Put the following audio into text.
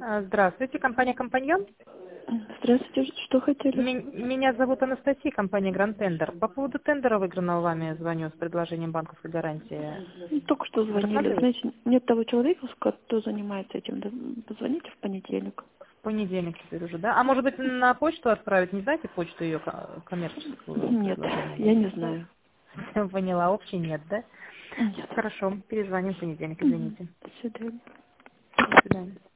Здравствуйте, компания «Компаньон». Здравствуйте, что хотели? Меня зовут Анастасия, компания «Гранд Тендер». По поводу тендера, выигранного вами, звоню с предложением банковской гарантии. Только что звонили. Рассмотрели? Знаете, нет того человека, кто занимается этим. Да, позвоните в понедельник. В понедельник теперь уже, да? А может быть, на почту отправить? Не знаете почту ее коммерческую Нет, предложение? я не знаю. Поняла, общей нет, да? Нет. Хорошо, перезвоним в понедельник, извините. До свидания. До свидания.